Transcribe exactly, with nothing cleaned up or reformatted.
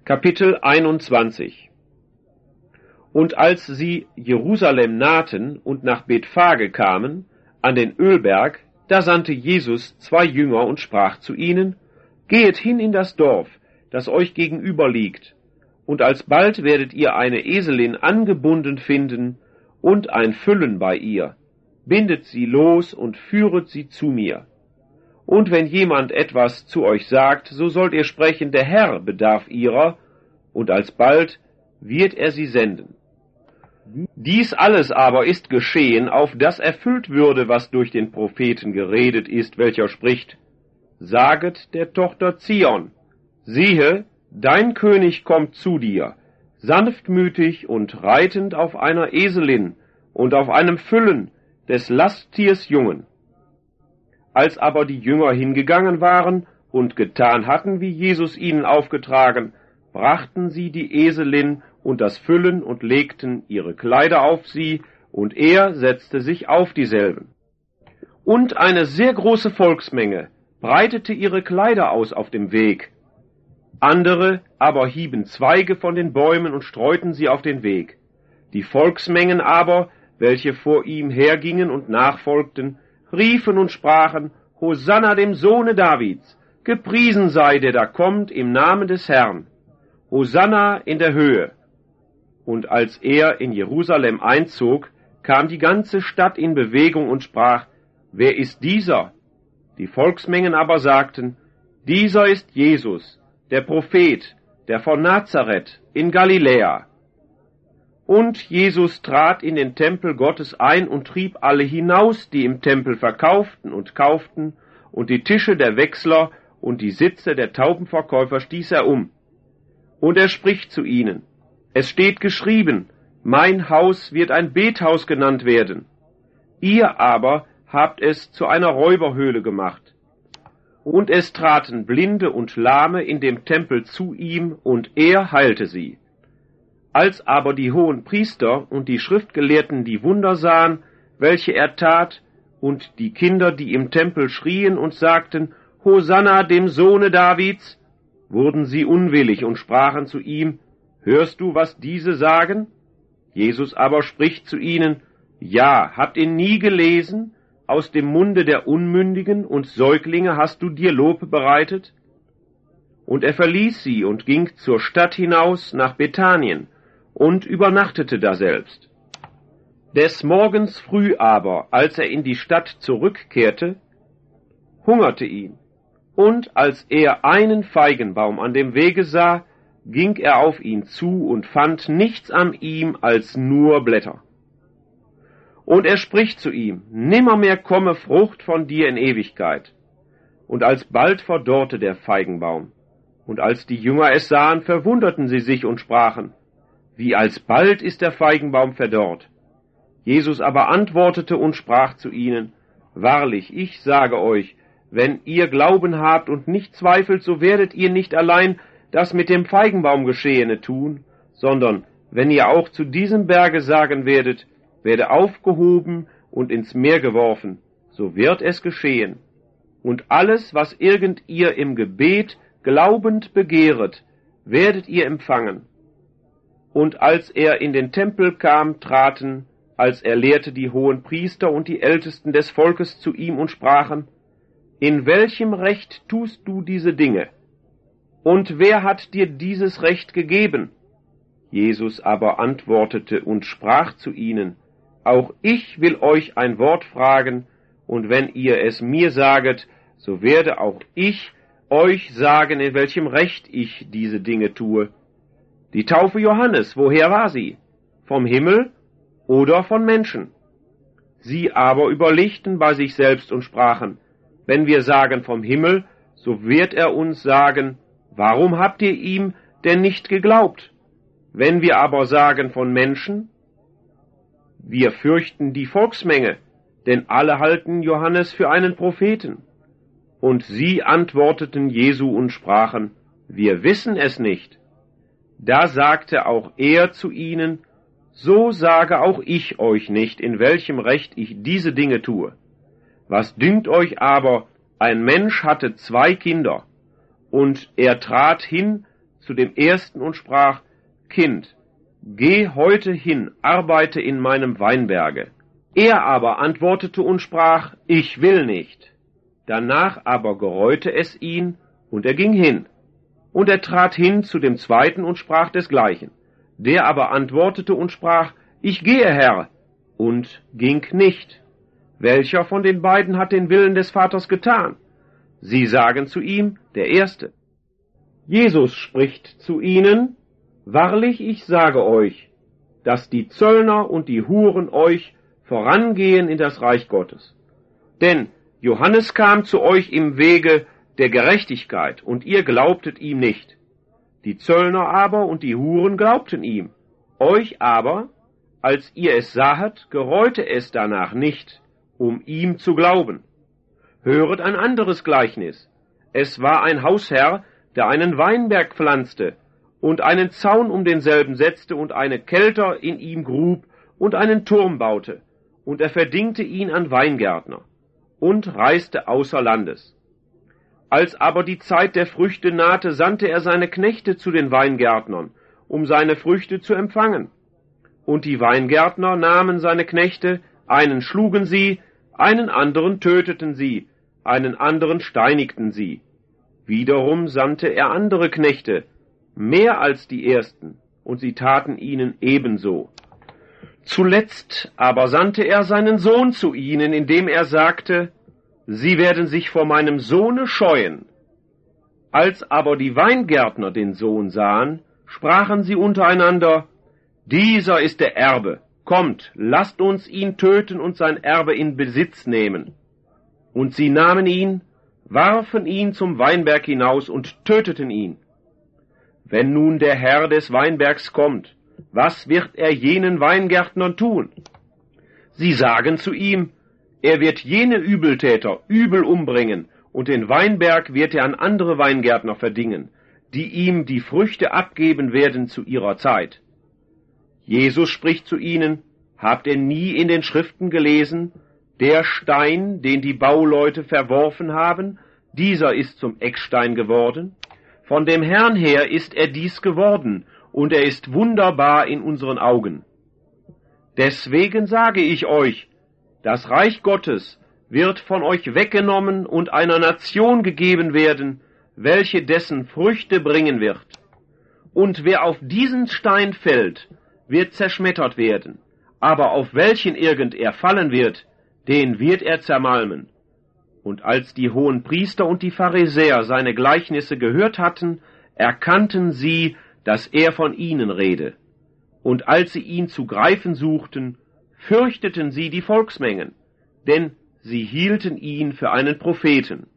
Kapitel einundzwanzig. Und als sie Jerusalem nahten und nach Bethphage kamen, an den Ölberg, da sandte Jesus zwei Jünger und sprach zu ihnen: Gehet hin in das Dorf, das euch gegenüber liegt, und alsbald werdet ihr eine Eselin angebunden finden und ein Füllen bei ihr. Bindet sie los und führet sie zu mir. Und wenn jemand etwas zu euch sagt, so sollt ihr sprechen, der Herr bedarf ihrer, und alsbald wird er sie senden. Dies alles aber ist geschehen, auf das erfüllt würde, was durch den Propheten geredet ist, welcher spricht: Saget der Tochter Zion, siehe, dein König kommt zu dir, sanftmütig und reitend auf einer Eselin und auf einem Füllen des Lasttiers Jungen. Als aber die Jünger hingegangen waren und getan hatten, wie Jesus ihnen aufgetragen, brachten sie die Eselin und das Füllen und legten ihre Kleider auf sie, und er setzte sich auf dieselben. Und eine sehr große Volksmenge breitete ihre Kleider aus auf dem Weg. Andere aber hieben Zweige von den Bäumen und streuten sie auf den Weg. Die Volksmengen aber, welche vor ihm hergingen und nachfolgten, riefen und sprachen: Hosanna dem Sohne Davids, gepriesen sei, der da kommt im Namen des Herrn. Hosanna in der Höhe. Und als er in Jerusalem einzog, kam die ganze Stadt in Bewegung und sprach: Wer ist dieser? Die Volksmengen aber sagten: Dieser ist Jesus, der Prophet, der von Nazareth in Galiläa. Und Jesus trat in den Tempel Gottes ein und trieb alle hinaus, die im Tempel verkauften und kauften, und die Tische der Wechsler und die Sitze der Taubenverkäufer stieß er um. Und er spricht zu ihnen: Es steht geschrieben, mein Haus wird ein Bethaus genannt werden. Ihr aber habt es zu einer Räuberhöhle gemacht. Und es traten Blinde und Lahme in dem Tempel zu ihm, und er heilte sie. Als aber die hohen Priester und die Schriftgelehrten die Wunder sahen, welche er tat, und die Kinder, die im Tempel schrien und sagten: Hosanna dem Sohne Davids, wurden sie unwillig und sprachen zu ihm: Hörst du, was diese sagen? Jesus aber spricht zu ihnen: Ja, habt ihr nie gelesen, aus dem Munde der Unmündigen und Säuglinge hast du dir Lob bereitet? Und er verließ sie und ging zur Stadt hinaus nach Bethanien und übernachtete daselbst. Des Morgens früh aber, als er in die Stadt zurückkehrte, hungerte ihn, und als er einen Feigenbaum an dem Wege sah, ging er auf ihn zu und fand nichts an ihm als nur Blätter. Und er spricht zu ihm: Nimmermehr komme Frucht von dir in Ewigkeit. Und alsbald verdorrte der Feigenbaum. Und als die Jünger es sahen, verwunderten sie sich und sprachen: Wie alsbald ist der Feigenbaum verdorrt? Jesus aber antwortete und sprach zu ihnen: Wahrlich, ich sage euch, wenn ihr Glauben habt und nicht zweifelt, so werdet ihr nicht allein das mit dem Feigenbaum Geschehene tun, sondern wenn ihr auch zu diesem Berge sagen werdet, werde aufgehoben und ins Meer geworfen, so wird es geschehen. Und alles, was irgend ihr im Gebet glaubend begehret, werdet ihr empfangen. Und als er in den Tempel kam, traten, als er lehrte, die hohen Priester und die Ältesten des Volkes zu ihm und sprachen: In welchem Recht tust du diese Dinge? Und wer hat dir dieses Recht gegeben? Jesus aber antwortete und sprach zu ihnen: Auch ich will euch ein Wort fragen, und wenn ihr es mir saget, so werde auch ich euch sagen, in welchem Recht ich diese Dinge tue. Die Taufe Johannes, woher war sie? Vom Himmel oder von Menschen? Sie aber überlegten bei sich selbst und sprachen: Wenn wir sagen vom Himmel, so wird er uns sagen: Warum habt ihr ihm denn nicht geglaubt? Wenn wir aber sagen von Menschen, wir fürchten die Volksmenge, denn alle halten Johannes für einen Propheten. Und sie antworteten Jesu und sprachen: Wir wissen es nicht. Da sagte auch er zu ihnen: So sage auch ich euch nicht, in welchem Recht ich diese Dinge tue. Was dünkt euch aber, ein Mensch hatte zwei Kinder, und er trat hin zu dem ersten und sprach, Kind, geh heute hin, arbeite in meinem Weinberge. Er aber antwortete und sprach, ich will nicht. Danach aber gereute es ihn, und er ging hin. Und er trat hin zu dem zweiten und sprach desgleichen. Der aber antwortete und sprach, ich gehe, Herr, und ging nicht. Welcher von den beiden hat den Willen des Vaters getan? Sie sagen zu ihm, der Erste. Jesus spricht zu ihnen, wahrlich, ich sage euch, dass die Zöllner und die Huren euch vorangehen in das Reich Gottes. Denn Johannes kam zu euch im Wege der Gerechtigkeit, und ihr glaubtet ihm nicht. Die Zöllner aber und die Huren glaubten ihm. Euch aber, als ihr es sahet, gereute es danach nicht, um ihm zu glauben. Höret ein anderes Gleichnis. Es war ein Hausherr, der einen Weinberg pflanzte und einen Zaun um denselben setzte und eine Kelter in ihm grub und einen Turm baute, und er verdingte ihn an Weingärtner und reiste außer Landes. Als aber die Zeit der Früchte nahte, sandte er seine Knechte zu den Weingärtnern, um seine Früchte zu empfangen. Und die Weingärtner nahmen seine Knechte, einen schlugen sie, einen anderen töteten sie, einen anderen steinigten sie. Wiederum sandte er andere Knechte, mehr als die ersten, und sie taten ihnen ebenso. Zuletzt aber sandte er seinen Sohn zu ihnen, indem er sagte, Sie werden sich vor meinem Sohne scheuen. Als aber die Weingärtner den Sohn sahen, sprachen sie untereinander, Dieser ist der Erbe, kommt, lasst uns ihn töten und sein Erbe in Besitz nehmen. Und sie nahmen ihn, warfen ihn zum Weinberg hinaus und töteten ihn. Wenn nun der Herr des Weinbergs kommt, was wird er jenen Weingärtnern tun? Sie sagen zu ihm, er wird jene Übeltäter übel umbringen, und den Weinberg wird er an andere Weingärtner verdingen, die ihm die Früchte abgeben werden zu ihrer Zeit. Jesus spricht zu ihnen, habt ihr nie in den Schriften gelesen, der Stein, den die Bauleute verworfen haben, dieser ist zum Eckstein geworden? Von dem Herrn her ist er dies geworden, und er ist wunderbar in unseren Augen. Deswegen sage ich euch, das Reich Gottes wird von euch weggenommen und einer Nation gegeben werden, welche dessen Früchte bringen wird. Und wer auf diesen Stein fällt, wird zerschmettert werden, aber auf welchen irgend er fallen wird, den wird er zermalmen. Und als die hohen Priester und die Pharisäer seine Gleichnisse gehört hatten, erkannten sie, dass er von ihnen rede. Und als sie ihn zu greifen suchten, fürchteten sie die Volksmengen, denn sie hielten ihn für einen Propheten.